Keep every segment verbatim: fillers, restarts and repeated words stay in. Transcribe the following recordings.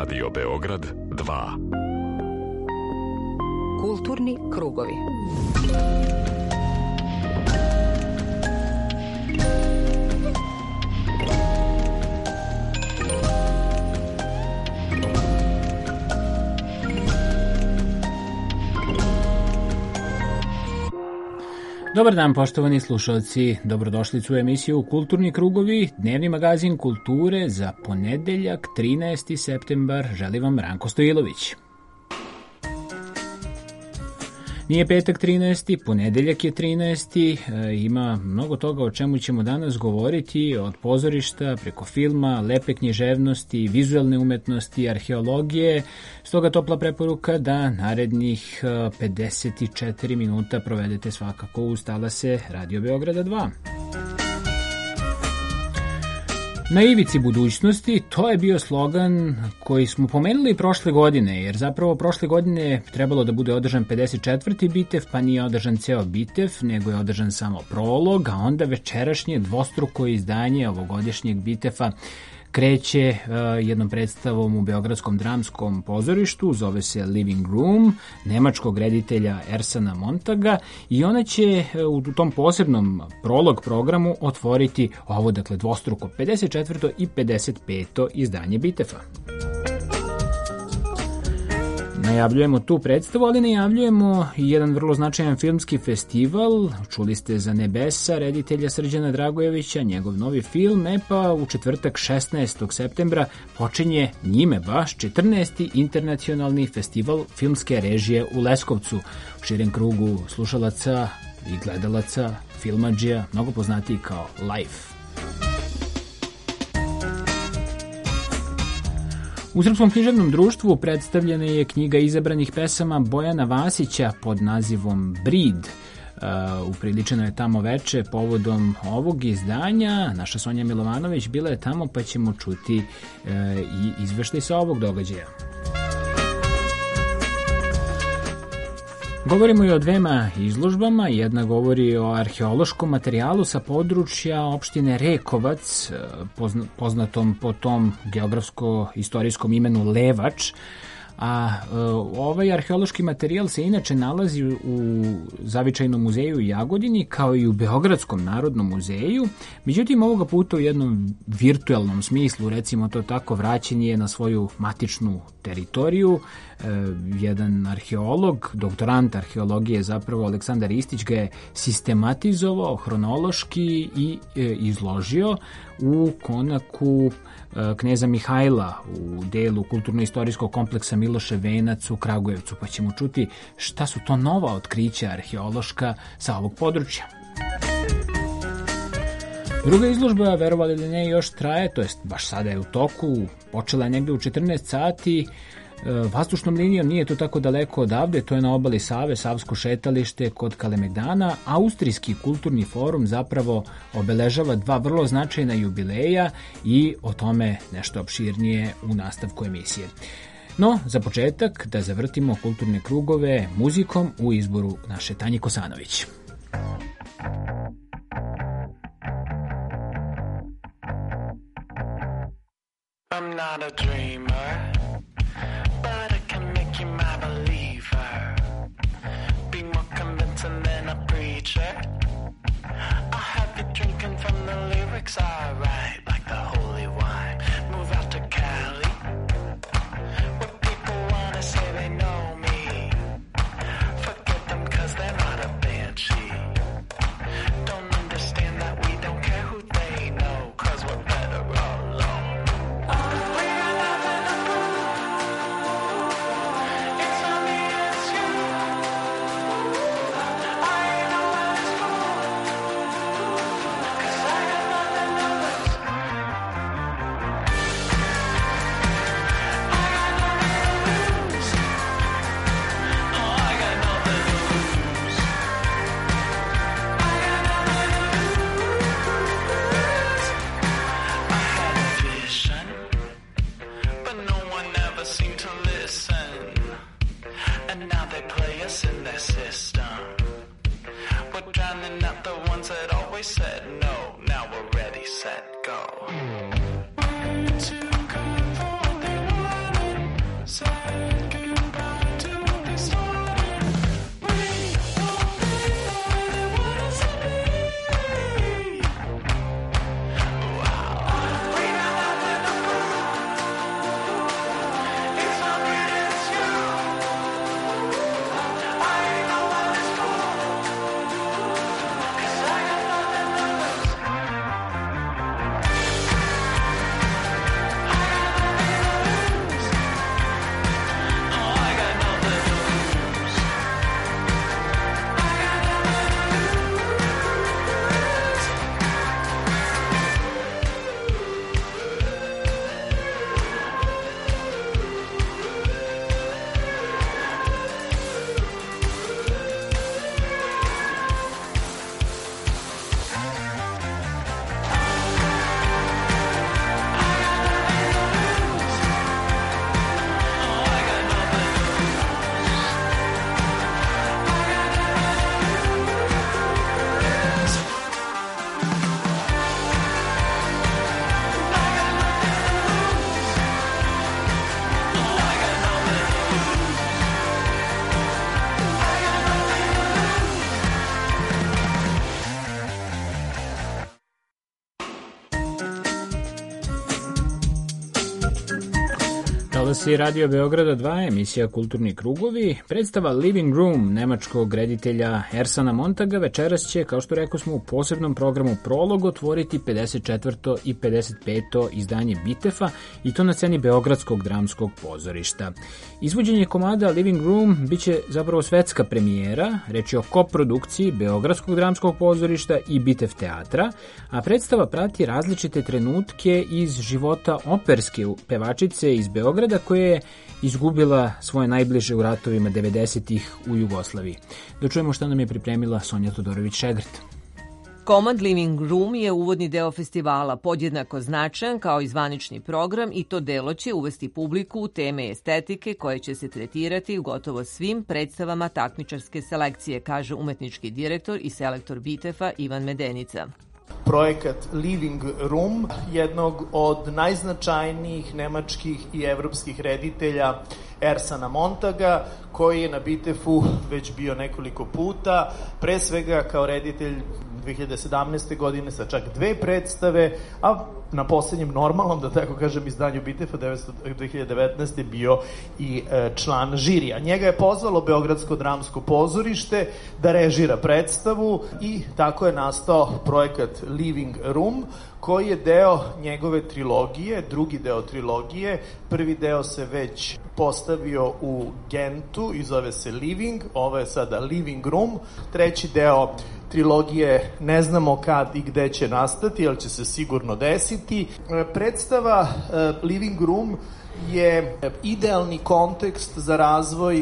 Radio Beograd dva. Kulturni krugovi. Dobar dan, poštovani slušalci, dobrodošli u emisiju Kulturni krugovi, dnevni magazin kulture za ponedeljak, trinaesti septembar, želi vam Ranko Stojilović. Nije petak trinaesti, ponedeljak je trinaesti, e, ima mnogo toga o čemu ćemo danas govoriti, od pozorišta, preko filma, lepe književnosti, vizualne umetnosti, arheologije, stoga topla preporuka da narednih pedeset četiri minuta provedete svakako uz talase Radio Beograda dva. Na ivici budućnosti, to je bio slogan koji smo pomenuli prošle godine, jer zapravo prošle godine trebalo da bude održan pedeset četvrti bitev, pa nije održan ceo bitev, nego je održan samo prolog, a onda večerašnje dvostruko izdanje ovogodišnjeg bitefa kreće uh, jednom predstavom u Beogradskom dramskom pozorištu, zove se Living Room, nemačkog reditelja Ersana Montaga, i ona će uh, u tom posebnom prolog programu otvoriti ovo, dakle, dvostruko pedeset četvrto i pedeset peto izdanje bitefa. Najavljujemo tu predstavu, ali najavljujemo i jedan vrlo značajan filmski festival. Čuli ste za Nebesa, reditelja Srđana Dragojevića, njegov novi film, e pa u četvrtak šesnaestog septembra počinje njime baš četrnaesti internacionalni festival filmske režije u Leskovcu. U širem krugu slušalaca i gledalaca filmadžija, mnogo poznatiji kao Life. U Srpskom književnom društvu predstavljena je knjiga izabranih pesama Bojana Vasića pod nazivom Brid. Uh, upriličeno je tamo veče povodom ovog izdanja. Naša Sonja Milovanović bila je tamo, pa ćemo čuti uh, i izveštaj sa ovog događaja. Govorimo i o dvema izložbama. Jedna govori o arheološkom materijalu sa područja opštine Rekovac, poznatom po tom geografsko-istorijskom imenu Levač, a e, ovaj arheološki materijal se inače nalazi u Zavičajnom muzeju u Jagodini, kao i u Beogradskom narodnom muzeju. Međutim, ovoga puta u jednom virtuelnom smislu, recimo to tako, vraćen je na svoju matičnu teritoriju. E, jedan arheolog, doktorant arheologije zapravo, Aleksandar Istić, ga je sistematizovao hronološki i e, izložio u konaku Kneza Mihajla u delu kulturno-istorijskog kompleksa Miloše Venac u Kragujevcu, pa ćemo čuti šta su to nova otkrića arheološka sa ovog područja. Druga izložba, verovali ili ne, još traje, to jest baš sada je u toku, počela je negde u četrnaest sati, vazdušnom linijom, nije to tako daleko odavde, to je na obali Save, Savsko šetalište kod Kalemegdana. Austrijski kulturni forum zapravo obeležava dva vrlo značajna jubileja i o tome nešto opširnije u nastavku emisije. No, za početak da zavrtimo kulturne krugove muzikom u izboru naše Tanje Kosanović. I'm not a dreamer, but I can make you my believer. Be more convincing than a preacher. I'll have you drinking from the lyrics I write, like the holy wine. Move out to Cali, where people wanna say they know me. Forget them cause they're not a banshee. Don't understand that we don't care who they know, cause we're better alone. Said no, now we're ready, set, go. Way too good for what they wanna Talasi Radio Beograda dva, emisija Kulturni krugovi. Predstava Living Room nemačkog reditelja Ersana Montaga večeras će, kao što rekao smo, u posebnom programu Prolog otvoriti pedeset četvrto i pedeset peto izdanje Bitefa, i to na sceni Beogradskog dramskog pozorišta. Izvođenje komada Living Room biće zapravo svetska premijera, reč je o koprodukciji Beogradskog dramskog pozorišta i Bitef teatra, a predstava prati različite trenutke iz života operske pevačice iz Beograda koja je izgubila svoje najbliže u ratovima devedesetih u Jugoslaviji. Da čujemo šta nam je pripremila Sonja Todorović-Šegrt. Komad Living Room je uvodni deo festivala, podjednako značajan kao i zvanični program, i to delo će uvesti publiku u teme estetike koje će se tretirati u gotovo svim predstavama takmičarske selekcije, kaže umetnički direktor i selektor Bitefa Ivan Medenica. Projekat Living Room, jednog od najznačajnijih nemačkih i evropskih reditelja Ersana Montaga, koji je na Bitefu već bio nekoliko puta, pre svega kao reditelj dve hiljade sedamnaeste. godine sa čak dve predstave, a na poslednjem normalnom, da tako kažem, izdanju Bitefa dve hiljade devetnaeste. bio i član žirija. Njega je pozvalo Beogradsko dramsko pozorište da režira predstavu i tako je nastao projekat Living Room, koji je deo njegove trilogije, drugi deo trilogije. Prvi deo se već postavio u Gentu i zove se Living, ovo je sada Living Room. Treći deo trilogije ne znamo kad i gde će nastati, ali će se sigurno desiti. Predstava Living Room je idealni kontekst za razvoj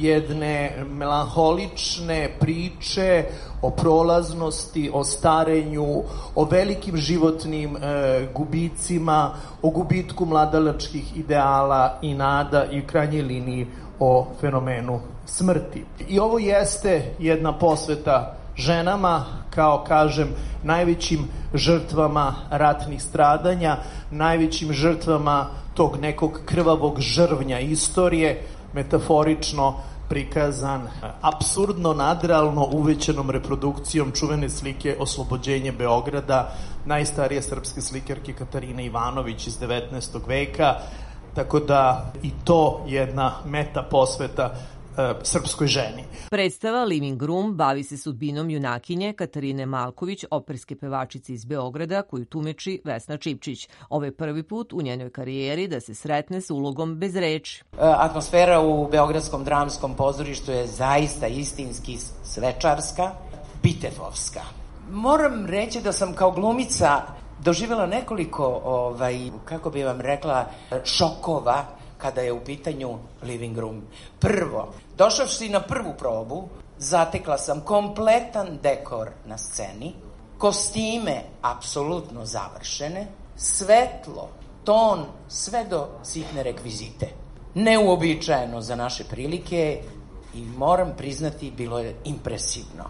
jedne melanholične priče o prolaznosti, o starenju, o velikim životnim e, gubicima, o gubitku mladalačkih ideala i nada i u krajnjoj liniji o fenomenu smrti. I ovo jeste jedna posveta ženama, kao kažem, najvećim žrtvama ratnih stradanja, najvećim žrtvama tog nekog krvavog žrvnja istorije, metaforično prikazan apsurdno, nadrealno uvećanom reprodukcijom čuvene slike Oslobođenje Beograda, najstarije srpske slikarke Katarine Ivanović iz devetnaestog. veka, tako da i to jedna meta posveta srpskoj ženi. Predstava Living Room bavi se sudbinom junakinje Katarine Malković, operske pevačice iz Beograda, koju tumeči Vesna Čipčić. Ovo je prvi put u njenoj karijeri da se sretne s ulogom bez reči. Atmosfera u Beogradskom dramskom pozorištu je zaista istinski svečarska, bitefovska. Moram reći da sam kao glumica doživjela nekoliko, ovaj, kako bi vam rekla, šokova kada je u pitanju Living Room. Prvo, došavši na prvu probu, zatekla sam kompletan dekor na sceni, kostime apsolutno završene, svetlo, ton, sve do sitne rekvizite. Neuobičajeno za naše prilike i moram priznati, bilo je impresivno.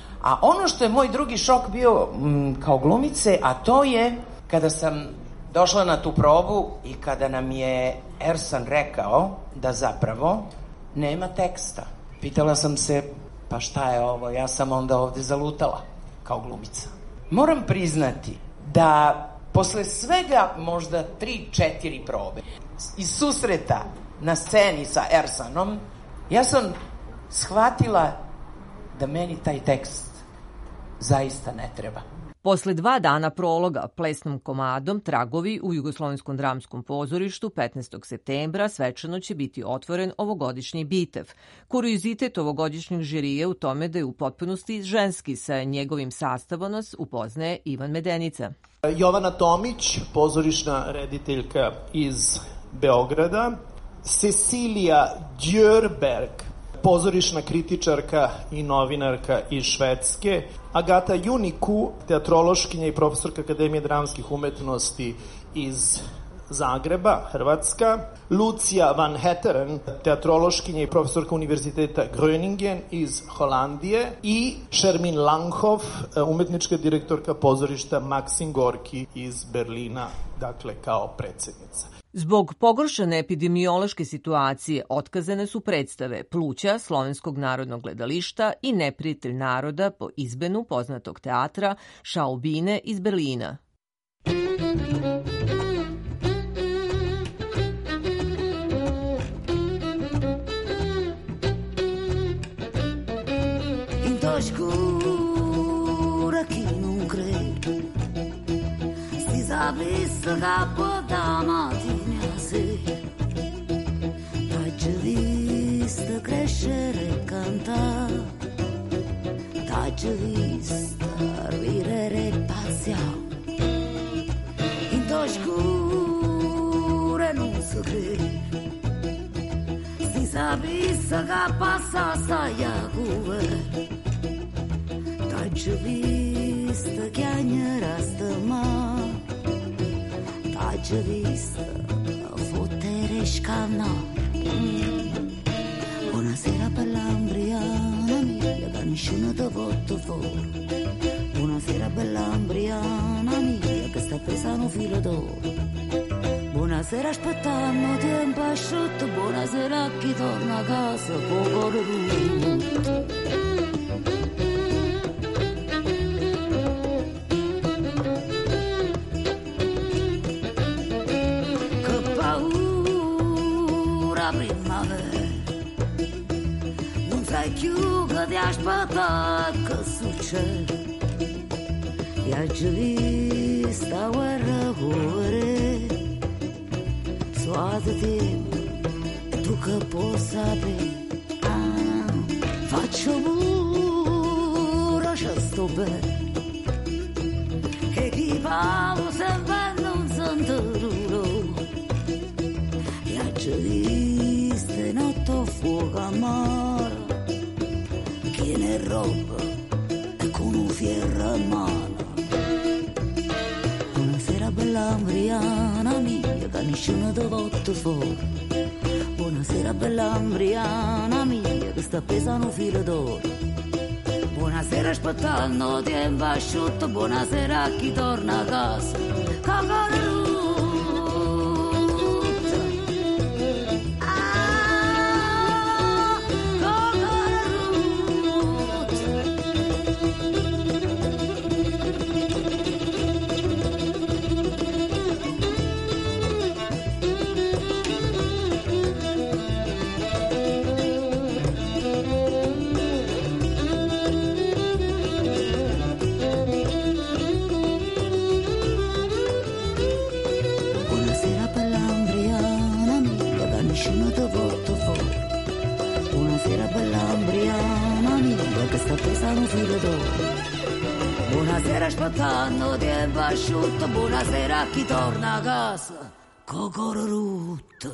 A ono što je moj drugi šok bio m, kao glumice, a to je kada sam došla na tu probu i kada nam je Ersan rekao da zapravo nema teksta. Pitala sam se, pa šta je ovo? Ja sam onda ovde zalutala kao glumica. Moram priznati da posle svega možda tri, četiri probe iz susreta na sceni sa Ersanom, ja sam shvatila da meni taj tekst zaista ne treba. Posle dva dana prologa plesnom komadom Tragovi u Jugoslovenskom dramskom pozorištu petnaestog septembra svečano će biti otvoren ovogodišnji Bitef. Kuriozitet ovogodišnjeg žirije u tome da je u potpunosti ženski, sa njegovim sastavom nas upoznaje Ivan Medenica. Jovana Tomić, pozorišna rediteljka iz Beograda, Cecilija Djurberg, pozorišna kritičarka i novinarka iz Švedske, Agata Juniku, teatrološkinja i profesorka Akademije dramskih umetnosti iz Zagreba, Hrvatska, Lucija van Heteren, teatrološkinja i profesorka Univerziteta Groningen iz Holandije i Šermin Langhoff, umetnička direktorka pozorišta Maksim Gorki iz Berlina, dakle kao predsednica. Zbog pogoršane epidemiološke situacije otkazane su predstave Pluća Slovenskog narodnog gledališta i Neprijatelj naroda po izbenu poznatog teatra Šaubine iz Berlina. Into scura chi non crede si sa visto capo da mattina a sera t'hai visto crescere e cantare t'hai visto ridere e pazziare into scura non si crede si sa visto che passa stai a cuore t'hai visto chiagnere sta mano t'hai visto fottere scanna. Buonasera bella Ambriana mia che nessuno ti voto fuori. Buonasera bella Ambriana mia che sta pesando un filo d'oro. Buonasera aspettando tempo asciutto. Buonasera a chi torna a casa con cuore rotto. Chiuga di aspettare che succede e oggi vista guerra correre suave tempo e tu che puoi sapere ah, faccio pure c'è sto bene che chi parla sempre non sente duro e oggi vista notte fuoco a mare tiene roba e con un fierro in mano. Buonasera bella Ambriana mia che nessuno ti voto fuori. Buonasera bella Ambriana mia che sta pesando un filo d'oro. Buonasera aspettando tempo asciutto. Buonasera a chi torna a casa con aspettando tempo asciutto. Buonasera a chi torna a casa con cuore rotto.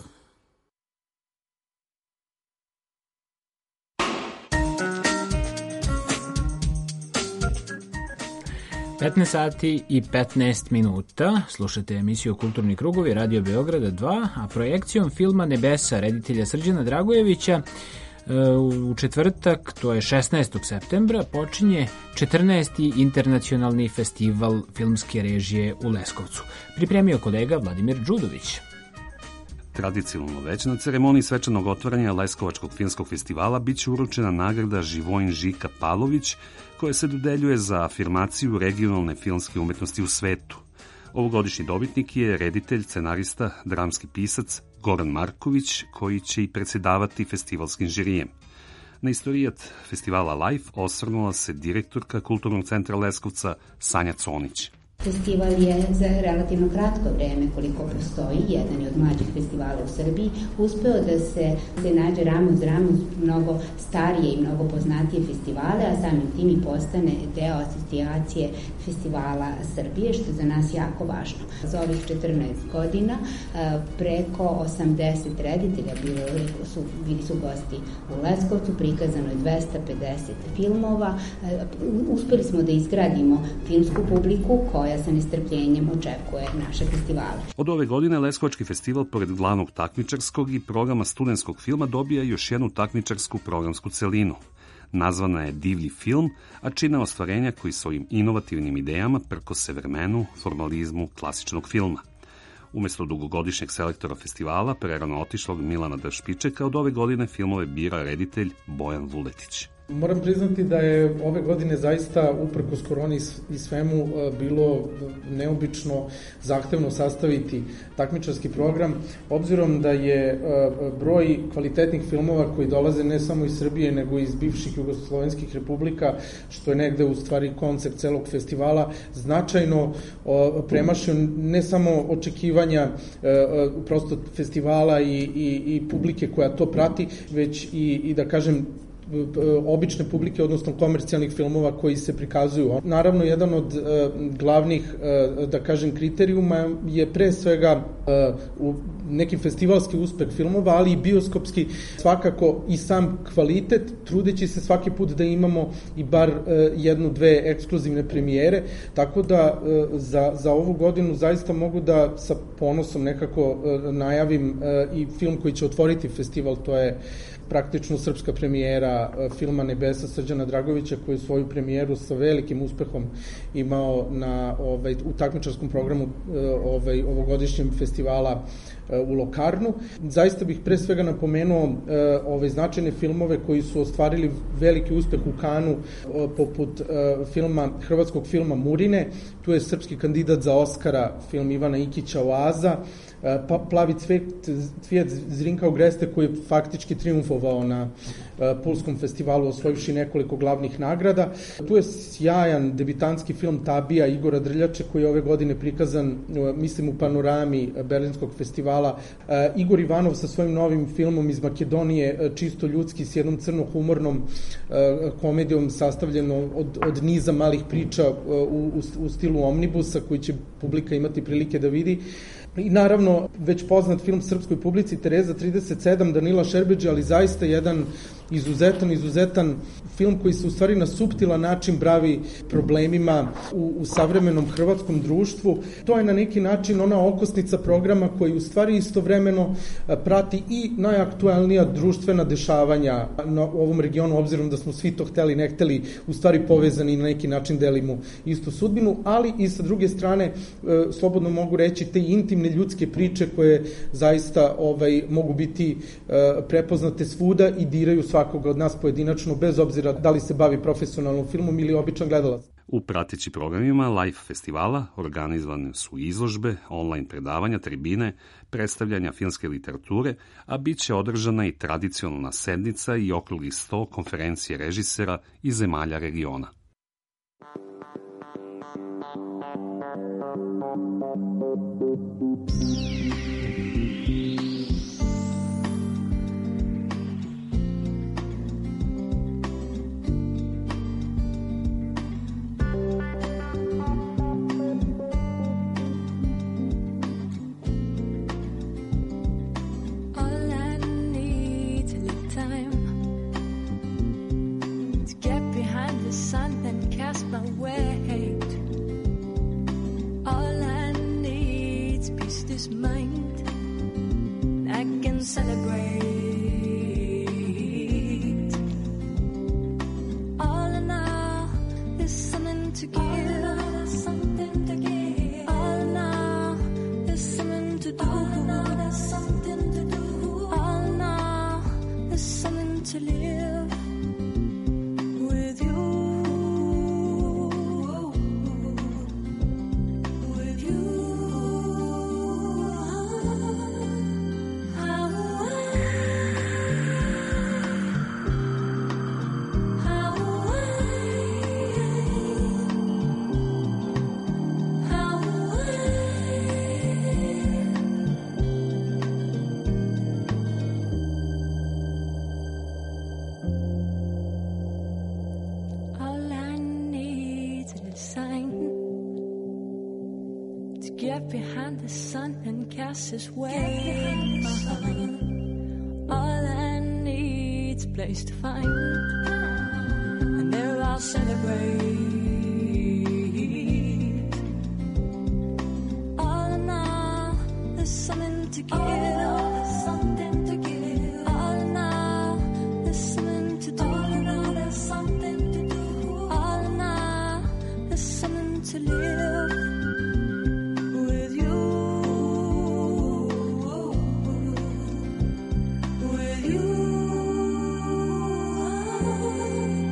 petnaest sati i petnaest minuta, slušate emisiju Kulturni krugovi Radio Beograda dva, a projekcijom filma Nebesa reditelja Srđana Dragojevića u četvrtak, to je šesnaestog septembra, počinje četrnaesti internacionalni festival filmske režije u Leskovcu. Pripremio kolega Vladimir Đudović. Tradicionalno već na ceremoniji svečanog otvaranja Leskovačkog filmskog festivala biće uručena nagrada Živojin Žika Pavlović, koja se dodeljuje za afirmaciju regionalne filmske umetnosti u svetu. Ovogodišnji dobitnik je reditelj, scenarista, dramski pisac Goran Marković, koji će i predsedavati festivalskim žirijem. Na istorijat festivala Life osvrnula se direktorka Kulturnog centra Leskovca Sanja Conić. Festival je za relativno kratko vreme koliko postoji, jedan je od mlađih festivala u Srbiji, uspeo da se, se nađe rame uz rame uz mnogo starije i mnogo poznatije festivale, a samim tim i postane deo asocijacije festivala Srbije, što je za nas jako važno. Za ovih četrnaest godina preko osamdeset reditelja bilo su, bili su gosti u Leskovcu, prikazano je dvesta pedeset filmova, uspeli smo da izgradimo filmsku publiku koja sa nestrpljenjem očekuje naše festivale. Od ove godine Leskovački festival, pored glavnog takmičarskog i programa studentskog filma, dobija još jednu takmičarsku programsku celinu. Nazvana je Divlji film, a čine ostvarenja koji svojim inovativnim idejama prkose vremenu, formalizmu klasičnog filma. Umesto dugogodišnjeg selektora festivala, prerano otišlog Milana Dršpičeka, od ove godine filmove bira reditelj Bojan Vuletić. Moram priznati da je ove godine zaista uprkos koroni i svemu bilo neobično zahtevno sastaviti takmičarski program, obzirom da je broj kvalitetnih filmova koji dolaze ne samo iz Srbije nego i iz bivših jugoslovenskih republika, što je negde u stvari koncept celog festivala, značajno premašio ne samo očekivanja prosto festivala i, i, i publike koja to prati, već i, i da kažem obične publike, odnosno komercijalnih filmova koji se prikazuju. Naravno, jedan od e, glavnih, e, da kažem, kriterijuma je pre svega e, u neki festivalski uspeh filmova, ali i bioskopski, svakako i sam kvalitet, trudeći se svaki put da imamo i bar e, jednu, dve ekskluzivne premijere, tako da e, za, za ovu godinu zaista mogu da sa ponosom nekako e, najavim e, i film koji će otvoriti festival, to je praktično srpska premijera filma Nebesa Srđana Dragovića, koji je svoju premijeru sa velikim uspehom imao na, ovaj, u takmičarskom programu ovaj, ovogodišnjem festivala u Lokarnu. Zaista bih pre svega napomenuo ove značajne filmove koji su ostvarili veliki uspeh u Kanu, poput filma, hrvatskog filma Murine, tu je srpski kandidat za Oskara film Ivana Ikića Oaza, pa Plavi cvet, cvijet Zrinka Ogreste, koji je faktički triumfovao na Pulskom festivalu, osvojivši nekoliko glavnih nagrada. Tu je sjajan debitanski film Tabija Igora Drljače, koji je ove godine prikazan, mislim, u panorami Berlinskog festivala. Igor Ivanov sa svojim novim filmom iz Makedonije, čisto ljudski, s jednom crno-humornom komedijom sastavljeno od, od niza malih priča u, u, u stilu omnibusa, koji će publika imati prilike da vidi. I naravno, već poznat film srpskoj publici Tereza trideset sedam Danila Šerbeđa, ali zaista jedan izuzetan, izuzetan film koji se u stvari na suptilan način bavi problemima u, u savremenom hrvatskom društvu. To je na neki način ona okosnica programa koji u stvari istovremeno prati i najaktuelnija društvena dešavanja na ovom regionu, obzirom da smo svi to hteli, ne hteli, u stvari povezani i na neki način delimo istu sudbinu, ali i sa druge strane, slobodno mogu reći, te intimne ljudske priče koje zaista ovaj, mogu biti prepoznate svuda i diraju svakoga od nas pojedinačno, bez obzira da li se bavi profesionalnom filmom ili običan gledalac. U prateći programima live festivala organizovane su izložbe, online predavanja, tribine, predstavljanja filmske literature, a bit će održana i tradicionalna sednica i okrugli sto konferencije režisera iz zemalja regiona. My weight. All I need's peace, this mind. I can celebrate. All in all, there's something to give. There's something to give. All in all, there's something to do. All in all, there's something to do. All in all, there's something to live with you. Get behind the sun and cast his way. All I need's a place to find, and there I'll celebrate. All in all, there's something to give. There's something to give. All in all, there's something to do. All in all, there's something to do. All in all, there's something to live. With you,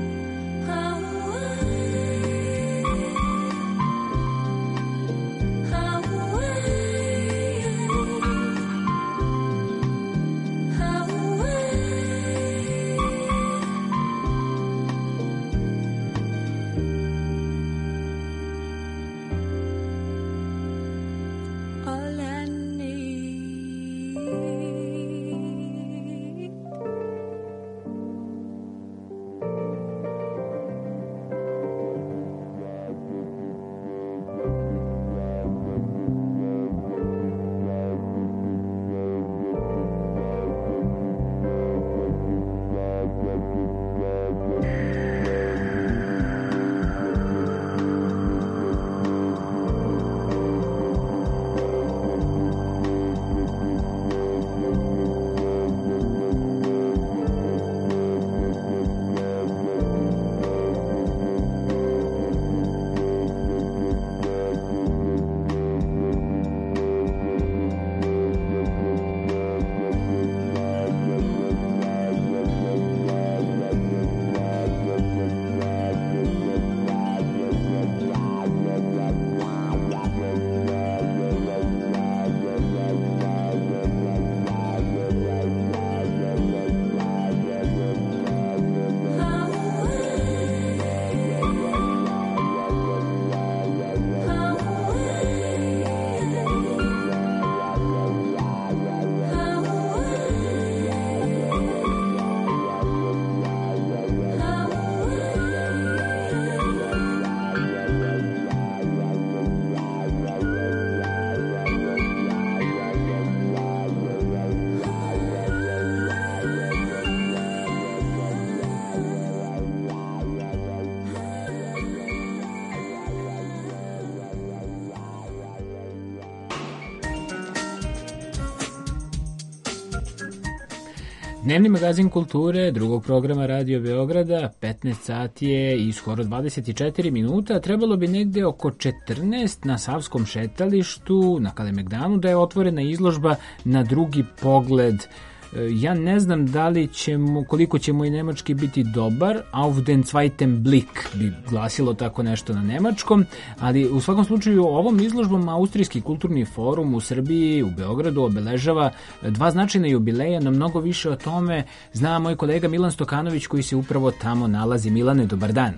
Dnevni magazin kulture drugog programa Radio Beograda, petnaest sati je i skoro dvadeset četiri minuta, trebalo bi negde oko četrnaest na Savskom šetalištu na Kalemegdanu da je otvorena izložba Na drugi pogled. Ja ne znam da li ćemo, koliko će moj nemački biti dobar, auf den zweiten Blick bi glasilo tako nešto na nemačkom, ali u svakom slučaju ovom izložbom Austrijski kulturni forum u Srbiji, u Beogradu, obeležava dva značajna jubileja. Na mnogo više o tome zna moj kolega Milan Stokanović koji se upravo tamo nalazi. Milane, dobar dan.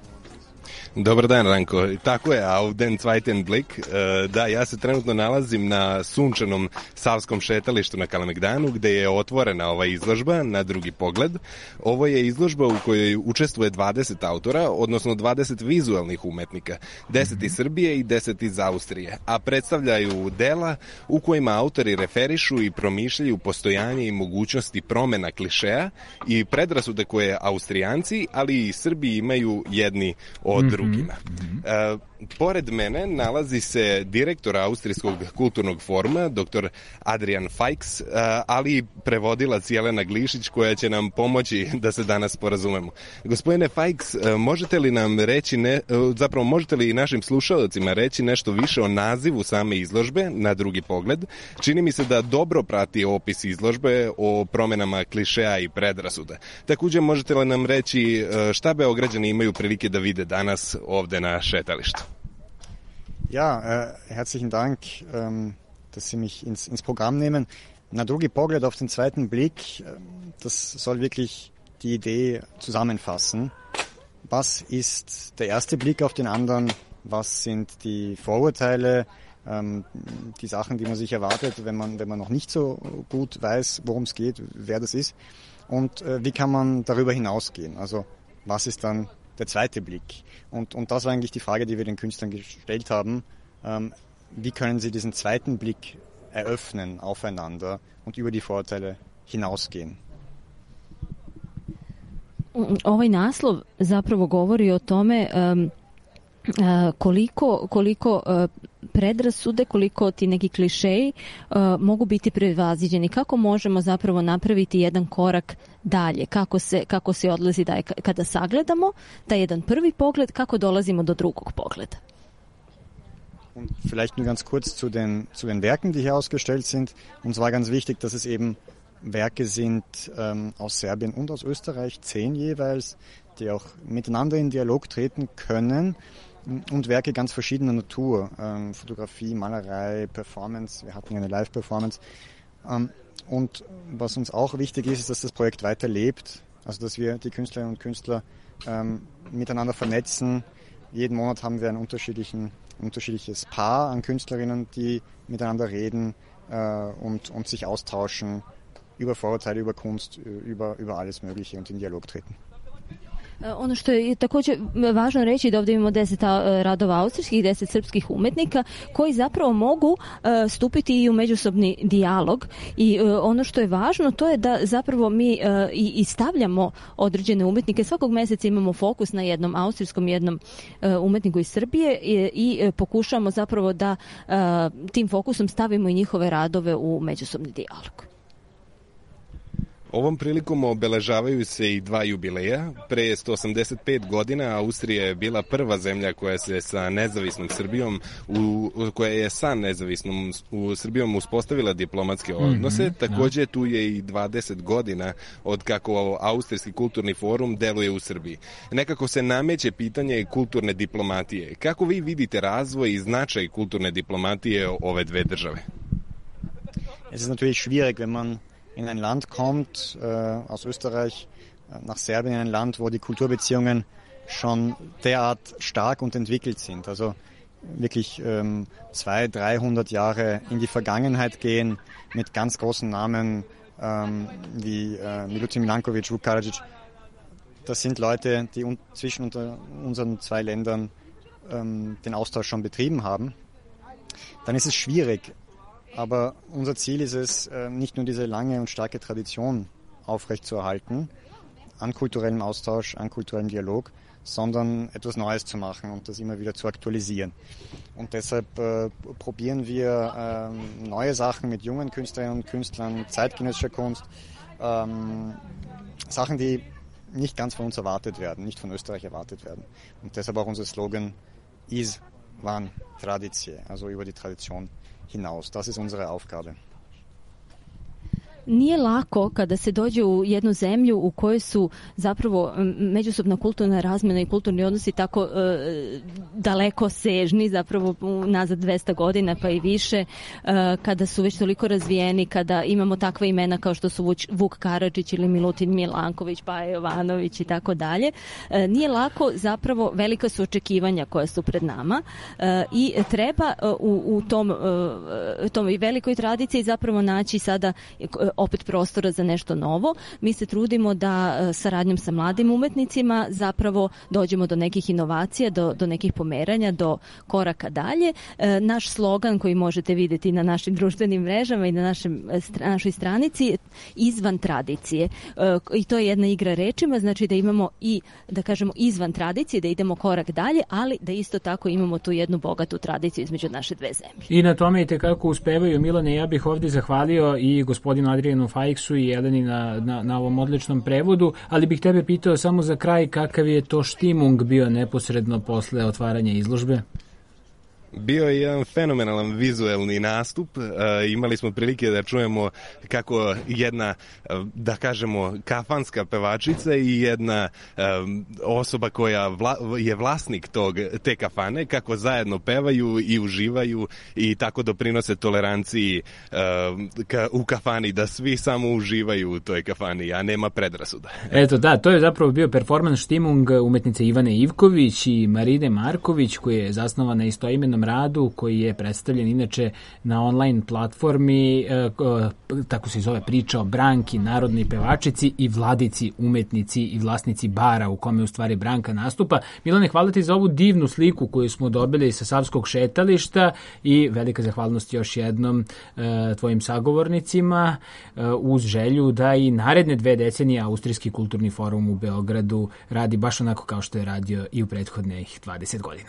Dobar dan, Ranko. Tako je, auf den zweiten Blick. Da, ja se trenutno nalazim na sunčanom Savskom šetalištu na Kalemegdanu, gde je otvorena ova izložba Na drugi pogled. Ovo je izložba u kojoj učestvuje dvadeset autora, odnosno dvadeset vizualnih umetnika, deset iz Srbije i deset iz Austrije, a predstavljaju dela u kojima autori referišu i promišljaju postojanje i mogućnosti promena klišeja i predrasude koje Austrijanci, ali i Srbi imaju jedni od drugih. Mm-hmm. Uh, pored mene nalazi se direktor Austrijskog kulturnog foruma, doktor Adrian Feix, uh, ali i prevodilac Jelena Glišić koja će nam pomoći da se danas sporazumemo. Gospodine Feix, uh, možete li nam reći, ne, uh, zapravo možete li našim slušalcima reći nešto više o nazivu same izložbe Na drugi pogled? Čini mi se da dobro prati opis izložbe o promenama klišeja i predrasuda. Također možete li nam reći uh, šta Beograđani imaju prilike da vide danas ovde na šetalištu? Ja, äh, herzlichen Dank, ähm, dass Sie mich ins, ins Programm nehmen. Na drugi Pogled, auf den zweiten Blick, äh, das soll wirklich die Idee zusammenfassen. Was ist der erste Blick auf den anderen? Was sind die Vorurteile, ähm, die Sachen, die man sich erwartet, wenn man, wenn man noch nicht so gut weiß, worum es geht, wer das ist? Und äh, wie kann man darüber hinausgehen? Also, was ist dann der zweite Blick? Und, und das war eigentlich die Frage, die wir den Künstlern gestellt haben. Ähm, wie können sie diesen zweiten Blick eröffnen aufeinander und über die Vorurteile hinausgehen? Ovaj naslov zapravo govori o tome um, uh, koliko, koliko uh, predrasude, koliko ti neki klišeji uh, mogu biti prevaziđeni. Kako možemo zapravo napraviti jedan korak dalje, kako se, kako se odlazi da je, kada sagledamo taj jedan prvi pogled, kako dolazimo do drugog pogleda. Und vielleicht nur ganz kurz zu den, zu den Werken, die hier ausgestellt sind. Uns war ganz wichtig, dass es eben Werke sind ähm, aus Serbien und aus Österreich, zehn jeweils, die auch miteinander in Dialog treten können. Und Werke ganz verschiedener Natur, ähm, Fotografie, Malerei, Performance, wir hatten eine Live-Performance. Ähm, und was uns auch wichtig ist, ist, dass das Projekt weiterlebt, also dass wir die Künstlerinnen und Künstler ähm, miteinander vernetzen. Jeden Monat haben wir ein unterschiedlichen, unterschiedliches Paar an Künstlerinnen, die miteinander reden äh, und, und sich austauschen über Vorurteile, über Kunst, über, über alles Mögliche und in Dialog treten. Ono što je također važno reći da ovdje imamo deset radova austrijskih, deset srpskih umetnika koji zapravo mogu stupiti i u međusobni dijalog i ono što je važno to je da zapravo mi i stavljamo određene umetnike. Svakog mjeseca imamo fokus na jednom austrijskom, jednom umetniku iz Srbije i pokušamo zapravo da tim fokusom stavimo i njihove radove u međusobni dijalog. Ovom prilikom obeležavaju se i dva jubileja. Pre sto osamdeset pet godina Austrija je bila prva zemlja koja se sa nezavisnom Srbijom, u, koja je sa nezavisnom u Srbijom uspostavila diplomatske odnose. Mm-hmm, Također tu je i dvadeset godina od kako Austrijski kulturni forum deluje u Srbiji. Nekako se nameće pitanje kulturne diplomatije. Kako vi vidite razvoj i značaj kulturne diplomatije ove dve države? Es ist natürlich schwierig, wenn man in ein Land kommt, äh, aus Österreich nach Serbien, in ein Land, wo die Kulturbeziehungen schon derart stark und entwickelt sind. Also wirklich ähm, zwei, dreihundert Jahre in die Vergangenheit gehen mit ganz großen Namen ähm, wie äh, Milutin Milankovic, Vuk Karadžić. Das sind Leute, die un- zwischen unter unseren zwei Ländern ähm, den Austausch schon betrieben haben. Dann ist es schwierig. Aber unser Ziel ist es, nicht nur diese lange und starke Tradition aufrechtzuerhalten, an kulturellem Austausch, an kulturellem Dialog, sondern etwas Neues zu machen und das immer wieder zu aktualisieren. Und deshalb äh, probieren wir äh, neue Sachen mit jungen Künstlerinnen und Künstlern, zeitgenössischer Kunst, ähm, Sachen, die nicht ganz von uns erwartet werden, nicht von Österreich erwartet werden. Und deshalb auch unser Slogan Izvan Tradicije, also über die Tradition hinaus. Das ist unsere Aufgabe. Nije lako kada se dođe u jednu zemlju u kojoj su zapravo međusobna kulturna razmjena i kulturni odnosi tako e, daleko sežni, zapravo nazad dvesta godina pa i više, e, kada su već toliko razvijeni, kada imamo takva imena kao što su Vuč, Vuk Karadžić ili Milutin Milanković, Paja Jovanović i tako dalje. E, nije lako, zapravo velika su očekivanja koja su pred nama e, i treba e, u, u tom, e, tom velikoj tradiciji zapravo naći sada e, opet prostora za nešto novo. Mi se trudimo da saradnjom sa mladim umetnicima zapravo dođemo do nekih inovacija, do, do nekih pomeranja, do koraka dalje. E, naš slogan koji možete vidjeti na našim društvenim mrežama i na našem, našoj stranici izvan tradicije. E, I to je jedna igra rečima, znači da imamo i, da kažemo, izvan tradicije, da idemo korak dalje, ali da isto tako imamo tu jednu bogatu tradiciju između naše dve zemlje. I na tome i tekako uspevaju. Milane, ja bih ovdje zahvalio i gospodinu Adrijanu Fajksu i Jeleni na, na, na ovom odličnom prevodu, ali bih tebe pitao samo za kraj kakav je to štimung bio neposredno posle otvaranja izložbe? Bio je jedan fenomenalan vizuelni nastup. E, imali smo prilike da čujemo kako jedna, da kažemo, kafanska pevačica i jedna e, osoba koja vla, je vlasnik tog, te kafane, kako zajedno pevaju i uživaju i tako doprinose toleranciji e, ka, u kafani, da svi samo uživaju u toj kafani, a nema predrasuda. Eto da, to je zapravo bio performans štimung umetnice Ivane Ivković i Marine Marković, koji je zasnovan na istoimenom radu, koji je predstavljen inače na online platformi, e, tako se zove priča o Branki, narodnoj pevačici i vladici, umetnici i vlasnici bara u kome u stvari Branka nastupa. Milane, hvala ti za ovu divnu sliku koju smo dobili sa Savskog šetališta i velika zahvalnost još jednom e, tvojim sagovornicima e, uz želju da i naredne dve decenije Austrijski kulturni forum u Beogradu radi baš onako kao što je radio i u prethodnih dvadeset godina.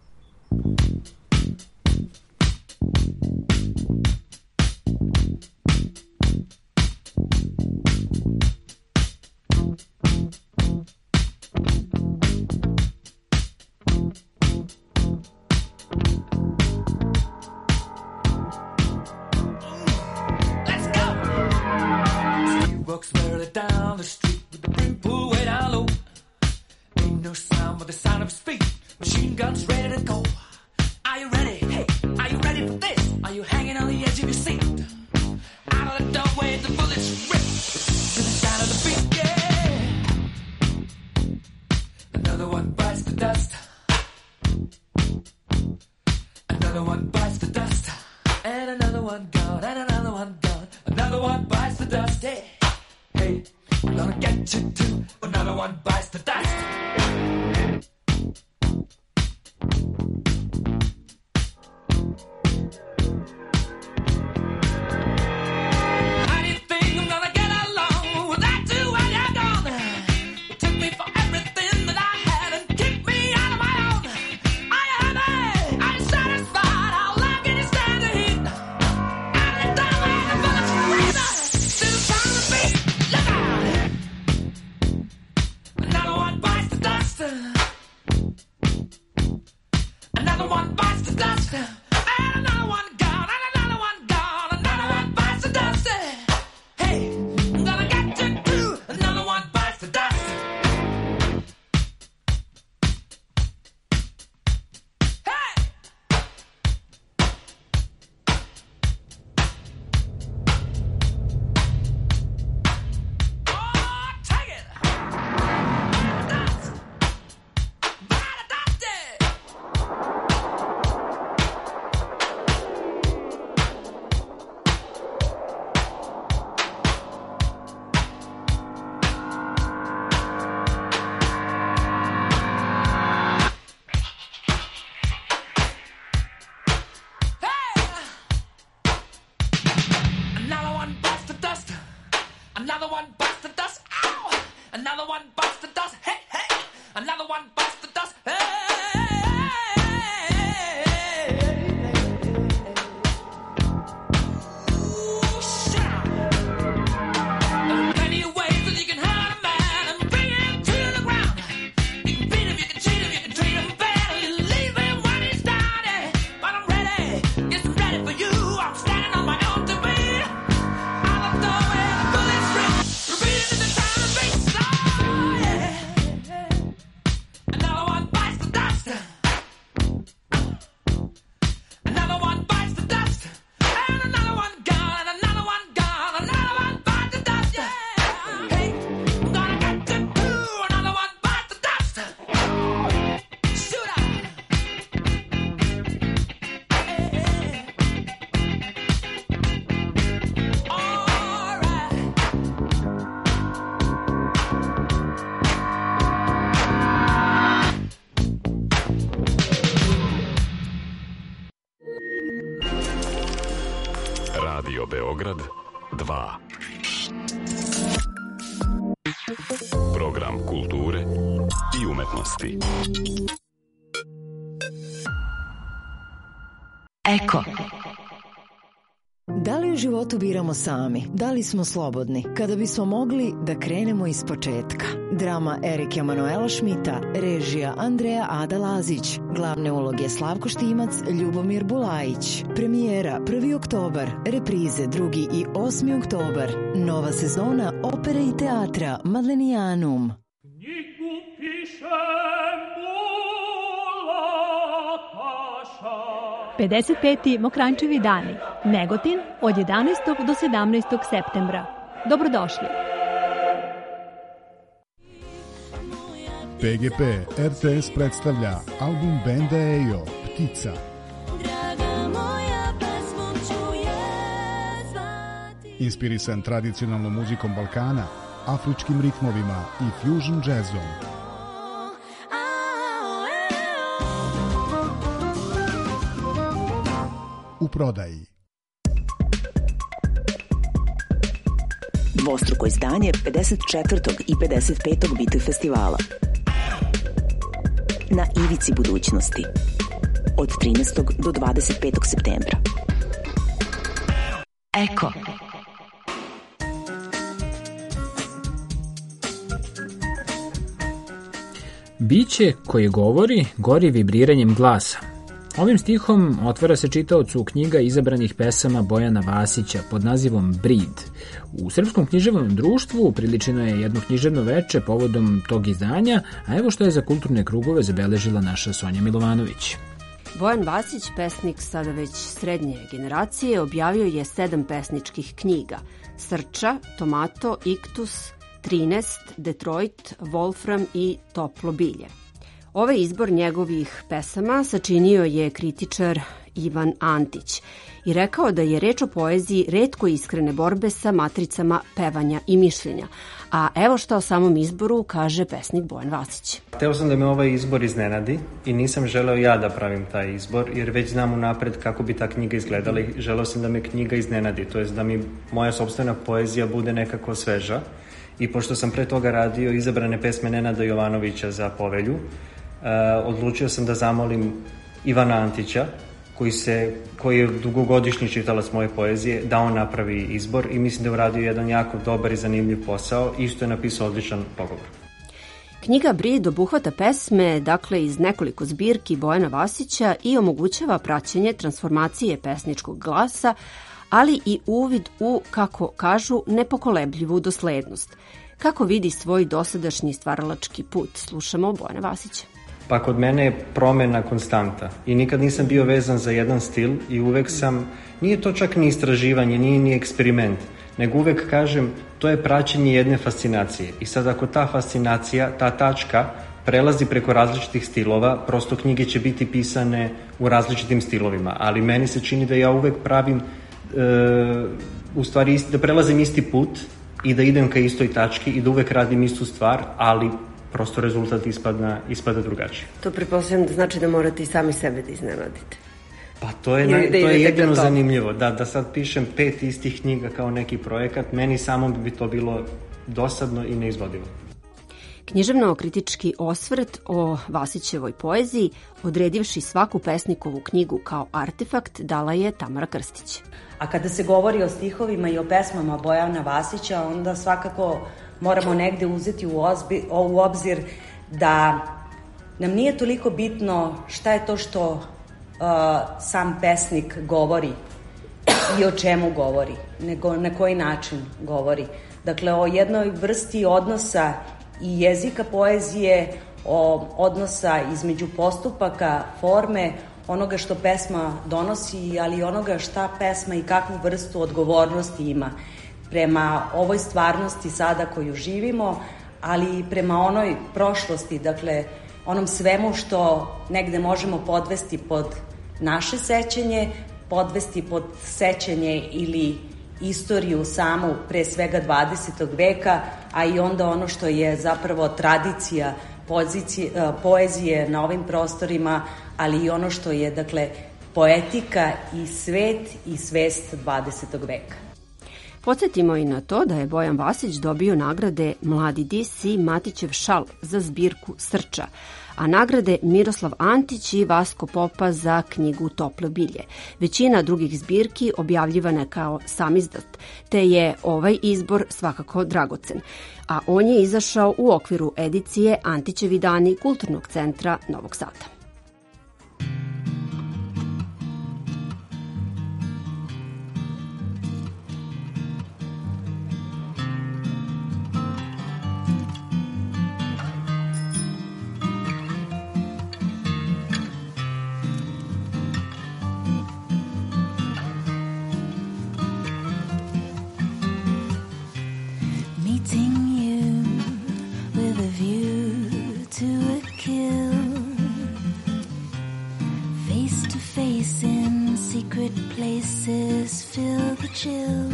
Let's go! Steve walks merrily down the street with the brim pulled way down low. Ain't no sound but the sound of his feet. Machine guns ready to go. Are you ready? Hey, are you ready for this? Are you hanging on the edge of your seat? Out of the doorway, the bullets rip to the sound of the beat, yeah. Another one bites the dust. Another one bites the dust. And another one gone, and another one gone. Another one bites the dust, hey. Hey, I'm gonna get you too. Another one bites the dust. Beograd dva. Program kulture i umetnosti. Eko. Da li u životu biramo sami? Da li smo slobodni? Kada bismo mogli da krenemo iz početka. Drama Erike Manuela Šmita, režija Andreja Ada Lazić, glavne uloge Slavko Štimac, Ljubomir Bulajić. Premijera prvi oktobar, reprize drugi i osmi oktobar. Nova sezona opere i teatra Madlenijanum. pedeset peti Mokranjčevi dani, Negotin, od jedanaestog do sedamnaestog septembra. Dobrodošli. P G P R T S predstavlja album benda Ejo, Ptica. Inspirisan tradicionalnom muzikom Balkana, afričkim ritmovima i fusion jazzom. U prodaji. Dvostruko izdanje pedeset četvrtog i pedeset petog Bite festivala. Na ivici budućnosti. Od trinaestog do dvadeset petog septembra. Eko. Biće koje govori, gori vibriranjem glasa. Ovim stihom otvara se čitaocu knjiga izabranih pesama Bojana Vasića pod nazivom Brid. U Srpskom književnom društvu upriličeno je jedno književno veče povodom tog izdanja, a evo što je za kulturne krugove zabeležila naša Sonja Milovanović. Bojan Vasić, pesnik sada već srednje generacije, objavio je sedam pesničkih knjiga: Srča, Tomato, Iktus, trinaest, Detroit, Wolfram i Toplo bilje. Ovaj izbor njegovih pesama sačinio je kritičar Ivan Antić i rekao da je reč o poeziji retko iskrene borbe sa matricama pevanja i mišljenja. A evo šta o samom izboru kaže pesnik Bojan Vasić. Hteo sam da me ovaj izbor iznenadi i nisam želeo ja da pravim taj izbor, jer već znam unapred kako bi ta knjiga izgledala i želeo sam da me knjiga iznenadi, to jest da mi moja sopstvena poezija bude nekako sveža. I pošto sam pre toga radio izabrane pesme Nenada Jovanovića za Povelju, Uh, odlučio sam da zamolim Ivana Antića, koji, se, koji je dugogodišnji čitalac moje poezije, da on napravi izbor i mislim da je uradio jedan jako dobar i zanimljiv posao. Isto je napisao odličan pogovor. Knjiga Brid obuhvata pesme, dakle, iz nekoliko zbirki Bojana Vasića i omogućava praćenje transformacije pesničkog glasa, ali i uvid u, kako kažu, nepokolebljivu doslednost. Kako vidi svoj dosadašnji stvaralački put? Slušamo Bojana Vasića. Pa kod mene je promena konstanta i nikad nisam bio vezan za jedan stil i uvek sam, nije to čak ni istraživanje, nije ni eksperiment, nego uvek kažem to je praćenje jedne fascinacije i sad ako ta fascinacija, ta tačka prelazi preko različitih stilova, prosto knjige će biti pisane u različitim stilovima, ali meni se čini da ja uvek pravim, e, u stvari da prelazim isti put i da idem ka istoj tački i da uvek radim istu stvar, ali prosto rezultat ispada, ispada drugačije. To pretpostavljam da znači da morate i sami sebe da iznenadite. Pa to je, naj, to je jedino zanimljivo, da, da sad pišem pet istih knjiga kao neki projekat, meni samom bi to bilo dosadno i neizvodivo. Književno-kritički osvrt o Vasićevoj poeziji, odredivši svaku pesnikovu knjigu kao artefakt, dala je Tamara Krstić. A kada se govori o stihovima i o pesmama Bojana Vasića, onda svakako moramo negde uzeti u, ozbi, u obzir da nam nije toliko bitno šta je to što uh, sam pesnik govori i o čemu govori, nego na koji način govori. Dakle, o jednoj vrsti odnosa i jezika poezije, o odnosa između postupaka, forme, onoga što pesma donosi, ali i onoga šta pesma i kakvu vrstu odgovornosti ima prema ovoj stvarnosti sada koju živimo, ali i prema onoj prošlosti, dakle, onom svemu što negde možemo podvesti pod naše sećanje, podvesti pod sećanje ili istoriju samu pre svega dvadesetog veka, a i onda ono što je zapravo tradicija pozicije, poezije na ovim prostorima, ali i ono što je, dakle, poetika i svet i svest dvadesetog veka. Podsjetimo i na to da je Bojan Vasić dobio nagrade Mladi dis i Matićev šal za zbirku Srča, a nagrade Miroslav Antić i Vasko Popa za knjigu Tople bilje. Većina drugih zbirki objavljivana kao samizdat, te je ovaj izbor svakako dragocen, a on je izašao u okviru edicije Antićevi dani Kulturnog centra Novog Sada. Places fill the chill.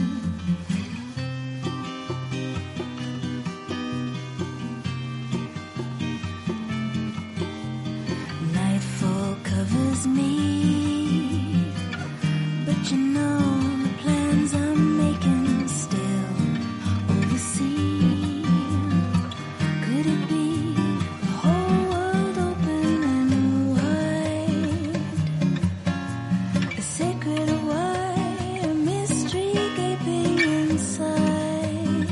Nightfall covers me, but you know the plans I'm making still oversee. Could it be the whole world open and wide? A sacred wire, a mystery gaping inside.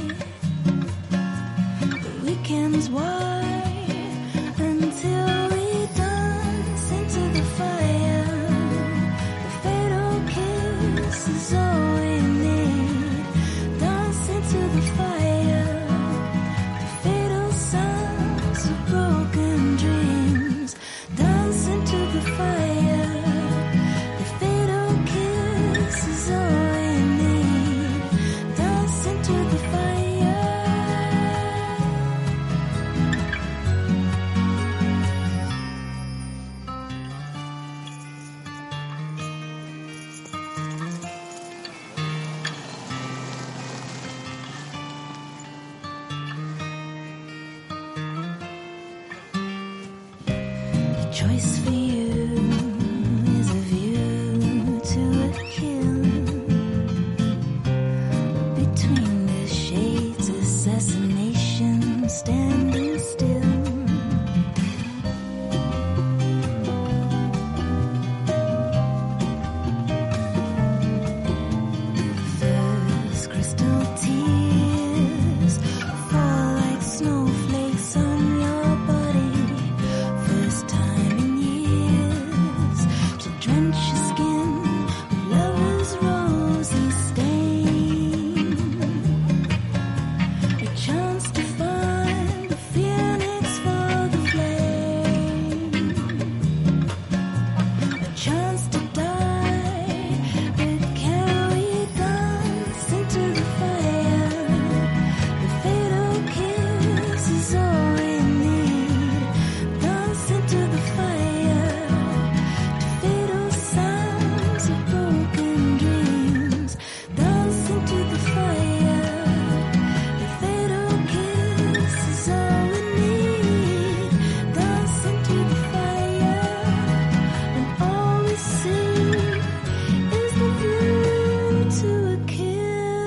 The weekend's wide until we dance into the fire. The fatal kiss is all we need. Dance into the fire. The fatal sounds of broken dreams. Dance into the fire. The fatal kiss is all we need. Dance into the fire. The choice for you is a view to a kill. Between the shades, assassination standing still. First crystal tears fall like snowflakes on your body. First time in years to drench your skin with lover's rosy stain. A chance to find the phoenix for the flame. A chance to die, but can we dance into the fire? The fatal kiss is all we need. Dance into the fire. To fatal sounds of broken dreams. Dance into the fire. The fatal kiss is all we need. Dance into the fire. And all we see is the view to a kill.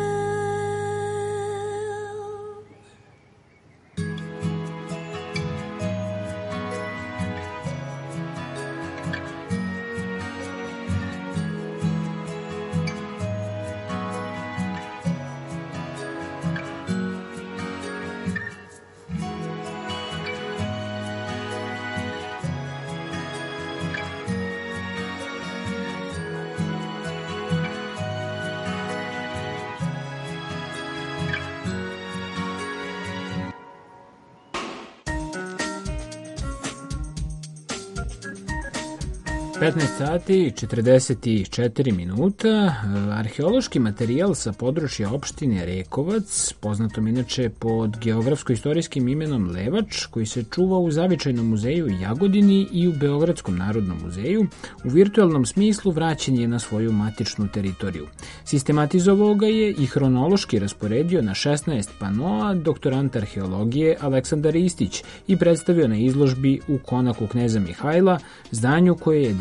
petnaest sati i četrdeset četiri minuta. Arheološki materijal sa područja opštine Rekovac, poznatom inače pod geografsko-istorijskim imenom Levač, koji se čuva u Zavičajnom muzeju u Jagodini i u Beogradskom narodnom muzeju, u virtualnom smislu vraćen je na svoju matičnu teritoriju. Sistematizovao ga je i hronološki rasporedio na šesnaest panoa doktorant arheologije Aleksandar Istić i predstavio na izložbi u konaku Kneza Mihajla, zdanju koje je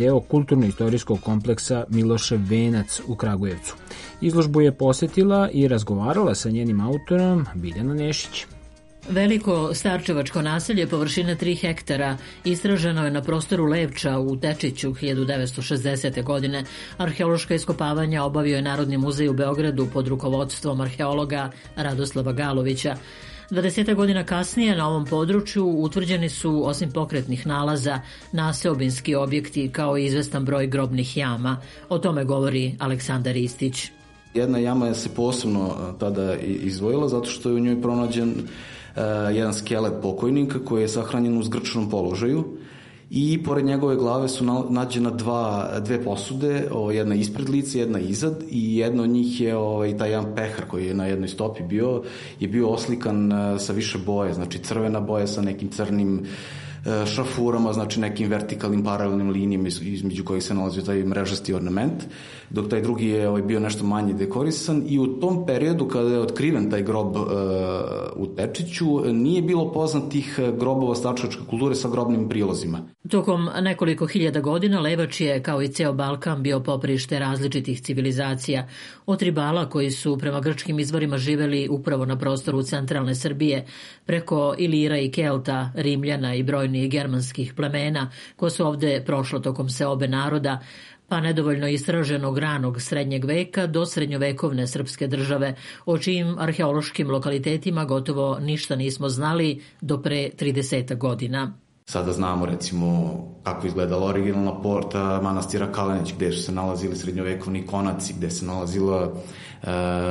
deo kulturno-istorijskog kompleksa Miloše Venac u Kragujevcu. Izložbu je posetila i razgovarala sa njenim autorom Biljana Nešić. Veliko starčevačko naselje površine tri hektara istraženo je na prostoru Levča u Tečiću hiljadu devetsto šezdesete. godine. Arheološka iskopavanja obavio je Narodni muzej u Beogradu pod rukovodstvom arheologa Radoslava Galovića. dvadeset godina kasnije na ovom području utvrđeni su, osim pokretnih nalaza, naseobinski objekti kao i izvestan broj grobnih jama. O tome govori Aleksandar Istić. Jedna jama se posebno tada izdvojila zato što je u njoj pronađen uh, jedan skelet pokojnika koji je sahranjen u zgrčnom položaju i pored njegove glave su nađena dva, dve posude, o, jedna ispred lice, jedna izad i jedna od njih je ovaj, taj jedan pehar koji je na jednoj stopi bio, je bio oslikan uh, sa više boje, znači crvena boja sa nekim crnim šrafurama, znači nekim vertikalnim paralelnim linijama između kojih se nalazio taj mrežasti ornament, dok taj drugi je ovaj, bio nešto manje dekorisan i u tom periodu kada je otkriven taj grob uh, u Tečiću nije bilo poznatih grobova starčevačke kulture sa grobnim prilozima. Tokom nekoliko hiljada godina Levač je, kao i ceo Balkan, bio poprište različitih civilizacija. Od Tribala, koji su prema grčkim izvorima živeli upravo na prostoru centralne Srbije, preko Ilira i Kelta, Rimljana i brojnih germanskih plemena koja su ovde prošla tokom seobe naroda, pa nedovoljno istraženog ranog srednjeg veka do srednjovekovne srpske države, o čijim arheološkim lokalitetima gotovo ništa nismo znali do pre trideset godina. Sada znamo recimo kako izgledala originalna porta manastira Kalenić, gde su se nalazili srednjovekovni konaci, gde se nalazila e,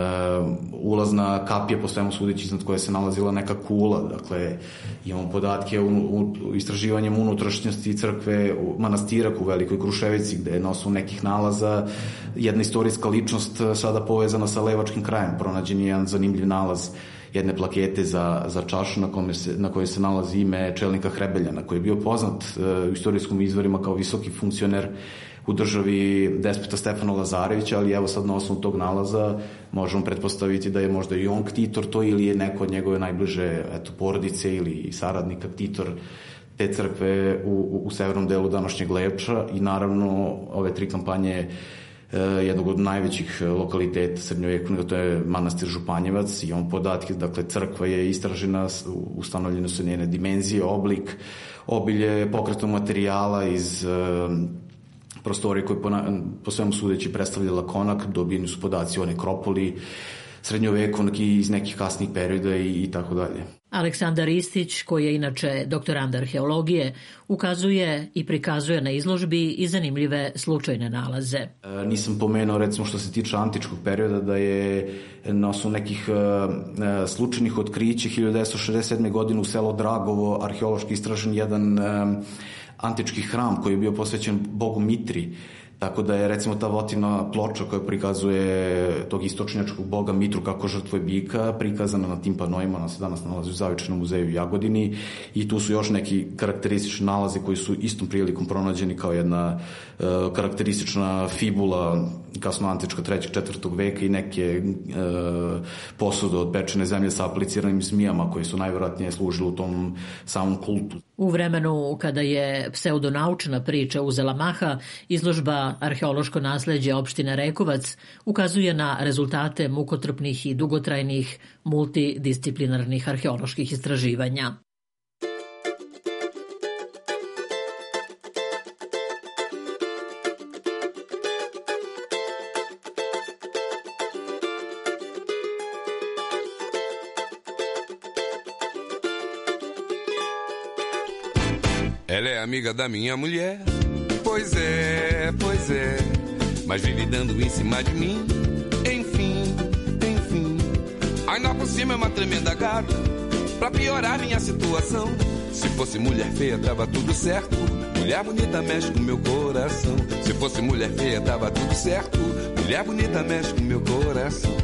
ulazna kapija, po svemu sudeći, iznad koje se nalazila neka kula. Dakle, imamo podatke u, u istraživanjem unutrašnjosti crkve manastira u Velikoj Kruševici, gde je na osnovu nekih nalaza jedna istorijska ličnost sada povezana sa levačkim krajem. Pronađen je jedan zanimljiv nalaz jedne plakete za, za čašu na, kome se, na kojoj se nalazi ime čelnika Hrebeljana, koji je bio poznat uh, u istorijskom izvorima kao visoki funkcioner u državi despota Stefana Lazarevića, ali evo sad na osnovu tog nalaza možemo pretpostaviti da je možda i on ktitor to ili je neko od njegove najbliže eto, porodice ili saradnika ktitor te crkve u, u, u severnom delu današnjeg Levča i naravno ove tri kampanje jednog od najvećih lokaliteta srednjovekovnog, to je manastir Županjevac. Imamo podatke, dakle crkva je istražena, ustanovljene su njene dimenzije, oblik, obilje pokretnog materijala iz prostorije koje po, po svemu sudeći predstavljala konak, dobijeni su podaci o nekropoli, srednjovekovnog i iz nekih kasnih perioda i, i tako dalje. Aleksandar Istić, koji je inače doktorant arheologije, ukazuje i prikazuje na izložbi i zanimljive slučajne nalaze. E, nisam pomenuo, recimo što se tiče antičkog perioda, da je na osnovu nekih e, slučajnih otkrića hiljadu devetsto šezdeset sedme. godine u selo Dragovo arheološki istražen jedan e, antički hram koji je bio posvećen bogu Mitri. Tako da je recimo ta votivna ploča koja prikazuje tog istočnjačkog boga Mitru kako žrtvuje bika, prikazana na tim panojima, ona se danas nalazi u Zavičajnom muzeju u Jagodini i tu su još neki karakteristični nalazi koji su istom prilikom pronađeni kao jedna uh, karakteristična fibula kasno antička trećeg četvrtog veka i neke uh, posude od pečene zemlje sa apliciranim zmijama koje su najvjerojatnije služile u tom samom kultu. U vremenu kada je pseudonaučna priča uzela maha, izložba Arheološko nasleđe opštine Rekovac ukazuje na rezultate mukotrpnih i dugotrajnih multidisciplinarnih arheoloških istraživanja. Ela é amiga da minha mulher, pois é, pois é, mas vive dando em cima de mim, enfim, enfim. Ainda por cima é uma tremenda gata, pra piorar minha situação. Se fosse mulher feia, tava tudo certo, mulher bonita mexe com meu coração. Se fosse mulher feia, tava tudo certo, mulher bonita mexe com meu coração.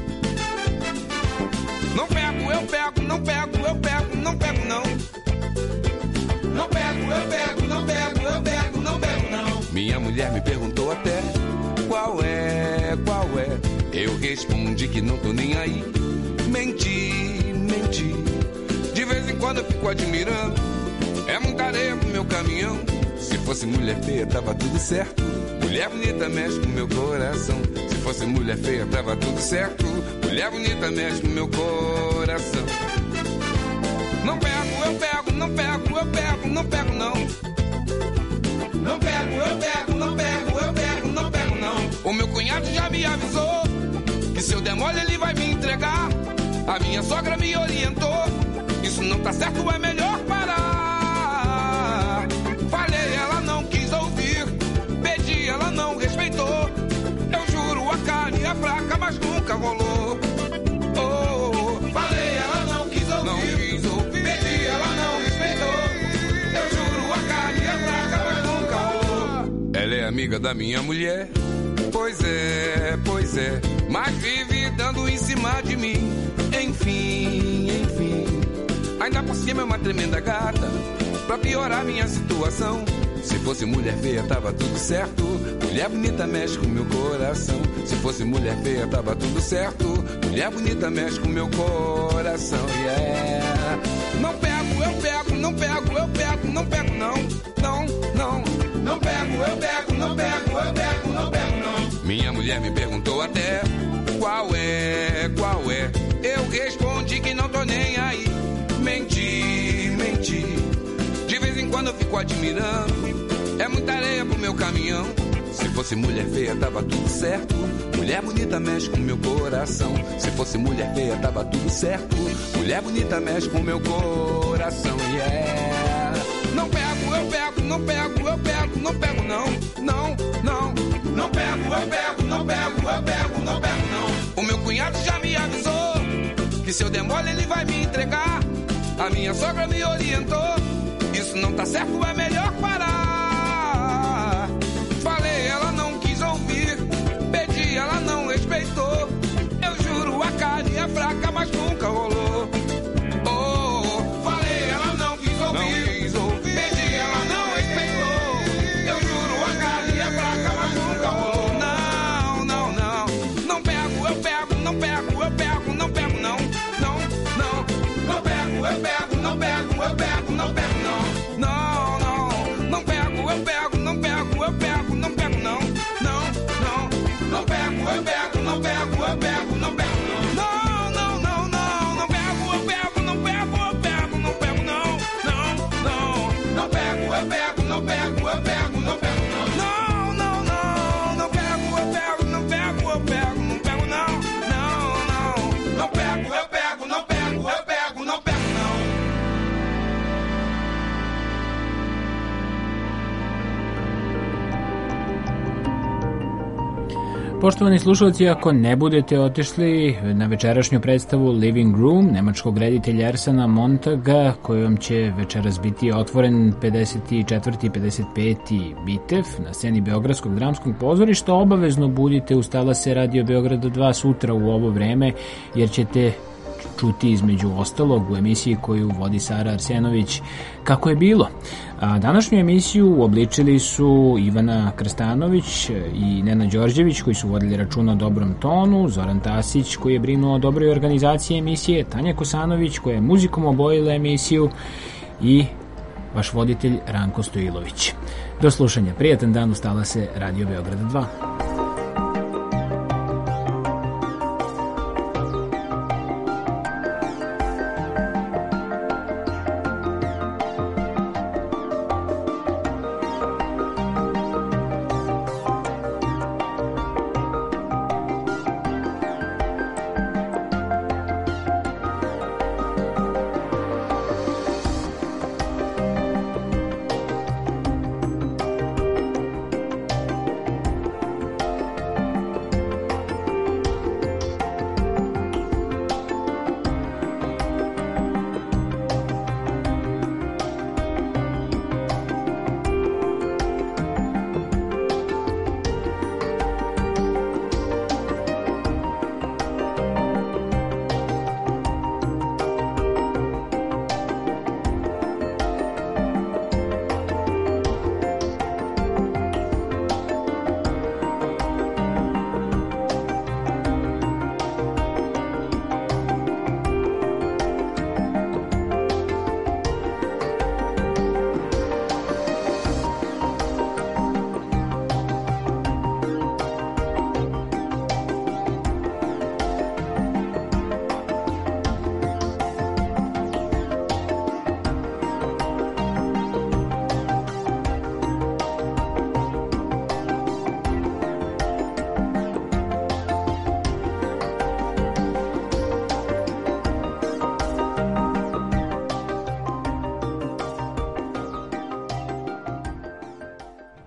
Não pego, eu pego, não pego, eu pego, não pego não. Não pego, eu pego, não pego, eu pego, não pego não. Minha mulher me perguntou até qual é, qual é. Eu respondi que não tô nem aí. Menti, menti. De vez em quando eu fico admirando. É muita areia pro meu caminhão. Se fosse mulher feia, tava tudo certo. Mulher bonita mexe com meu coração. Se fosse mulher feia, tava tudo certo. Mulher bonita mexe com meu coração. Não pego, eu pego, não pego, eu pego, não pego não. Não pego, eu pego, não pego, eu pego, não pego não. O meu cunhado já me avisou que se eu der mole ele vai me entregar. A minha sogra me orientou, isso não tá certo, é melhor parar. Falei, ela não quis ouvir, pedi, ela não respeitou. Eu juro, a carne é fraca, mas nunca rolou. Oh, falei, ela não quis ouvir, não quis ouvir, pedi, ela não respeitou. Eu juro, a carne é fraca, mas nunca rolou. Ela é amiga da minha mulher, pois é, pois é, mas vive dando em cima de mim. Enfim, enfim, ainda por cima é uma tremenda gata, pra piorar minha situação. Se fosse mulher feia, tava tudo certo. Mulher bonita mexe com meu coração. Se fosse mulher feia, tava tudo certo. Mulher bonita mexe com meu coração, yeah. Não pego, eu pego, não pego, eu pego, não pego não. Não, não, não pego, eu pego, não pego, eu pego, não pego não. Minha mulher me perguntou até qual é, qual é. Eu respondi que não tô nem aí. Menti, menti. De vez em quando eu fico admirando, é muita areia pro meu caminhão. Se fosse mulher feia, tava tudo certo. Mulher bonita mexe com meu coração. Se fosse mulher feia, tava tudo certo. Mulher bonita mexe com meu coração, yeah. Não pego, eu pego, não pego, eu pego, não pego não. Não, não, não pego, eu pego, não pego, eu pego, não pego não. O meu cunhado já me avisou que se eu der mole ele vai me entregar. A minha sogra me orientou, isso não tá certo, é melhor parar. Falei, ela não quis ouvir, pedi, ela não respeitou. Eu juro, a carne é fraca, mas nunca rolou. Oh, falei, ela não quis ouvir, não quis ouvir, pedi, ela não respeitou. Eu juro, a carne é fraca, mas nunca rolou. Não, não, não, não pego, eu pego, não pego, eu pego, não pego não. Não, não, não pego, eu pego, não pego, eu pego, não pego não. Não, não, não pego, eu pego, não pego, eu pego, não pego não. Não, não, não pego, eu pego, não pego, eu pego, não pego não. Não, não, não, não, não pego, eu pego, não pego, eu pego, não pego não. Não, não, não pego, eu pego, não pego, eu pego, não pego não. Não, não, não, não pego, eu pego, não pego, eu pego, não pego não. Não, não, não pego, eu pego, não pego, eu pego, não pego não. Poštovani slušalci, ako ne budete otišli na večerašnju predstavu Living Room nemačkog reditelja Ersena Montaga, kojom će večeras biti otvoren pedeset četvrti i pedeset peti bitev na sceni Beogradskog dramskog pozorišta, obavezno budite uz talase Radio Beograda dva sutra u ovo vreme, jer ćete čuti između ostalog u emisiji koju vodi Sara Arsenović Kako je bilo. A današnju emisiju uobličili su Ivana Krstanović i Nena Đorđević, koji su vodili računa o dobrom tonu, Zoran Tasić koji je brinuo o dobroj organizaciji emisije, Tanja Kosanović koja je muzikom obojila emisiju i vaš voditelj Ranko Stojilović. Do slušanja, prijatan dan, ustala se Radio Beograda dva.